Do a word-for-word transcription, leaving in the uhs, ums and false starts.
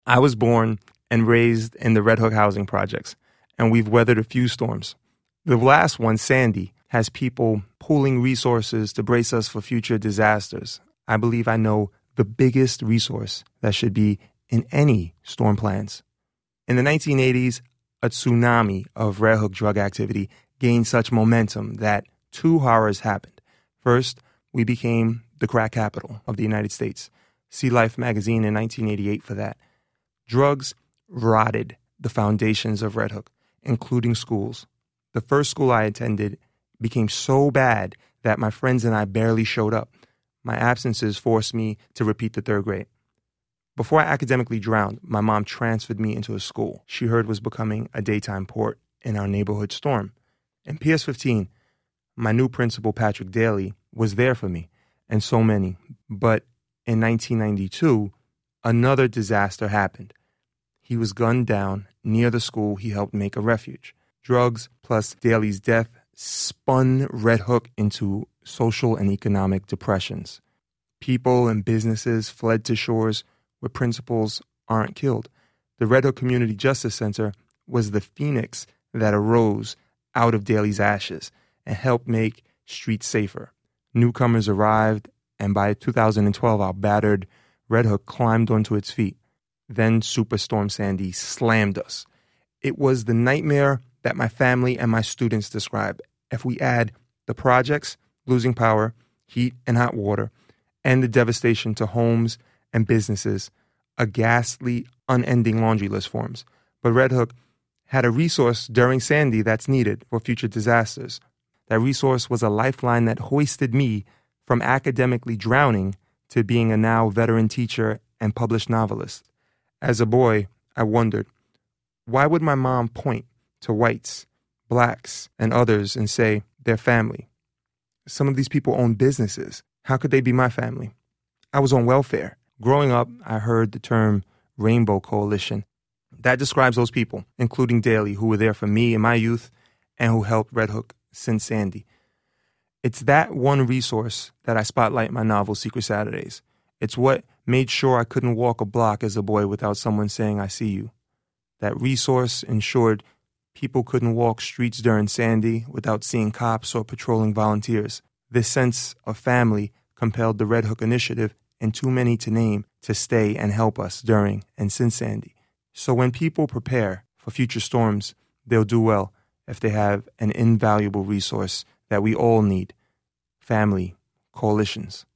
I was born and raised in the Red Hook housing projects, and we've weathered a few storms. The last one, Sandy, has people pooling resources to brace us for future disasters. I believe I know the biggest resource that should be in any storm plans. In the nineteen eighties, a tsunami of Red Hook drug activity gained such momentum that two horrors happened. First, we became the crack capital of the United States. See Life magazine in nineteen eighty-eight for that. Drugs rotted the foundations of Red Hook, including schools. The first school I attended became so bad that my friends and I barely showed up. My absences forced me to repeat the third grade. Before I academically drowned, my mom transferred me into a school she heard was becoming a daytime port in our neighborhood storm. In P S fifteen, my new principal, Patrick Daly, was there for me, and so many. But in nineteen ninety-two, another disaster happened. He was gunned down near the school he helped make a refuge. Drugs plus Daly's death spun Red Hook into social and economic depressions. People and businesses fled to shores where principals aren't killed. The Red Hook Community Justice Center was the phoenix that arose out of Daly's ashes and helped make streets safer. Newcomers arrived, and by two thousand twelve, our battered Red Hook climbed onto its feet. Then Superstorm Sandy slammed us. It was the nightmare that my family and my students describe. If we add the projects, losing power, heat and hot water, and the devastation to homes and businesses, a ghastly, unending laundry list forms. But Red Hook had a resource during Sandy that's needed for future disasters. That resource was a lifeline that hoisted me from academically drowning to being a now veteran teacher and published novelist. As a boy, I wondered, why would my mom point to whites, blacks, and others and say they're family? Some of these people own businesses. How could they be my family? I was on welfare. Growing up, I heard the term Rainbow Coalition. That describes those people, including Daly, who were there for me in my youth and who helped Red Hook since Sandy. It's that one resource that I spotlight in my novel, Secret Saturdays. It's what made sure I couldn't walk a block as a boy without someone saying, I see you. That resource ensured people couldn't walk streets during Sandy without seeing cops or patrolling volunteers. This sense of family compelled the Red Hook Initiative, and too many to name, to stay and help us during and since Sandy. So when people prepare for future storms, they'll do well if they have an invaluable resource that we all need: family, coalitions.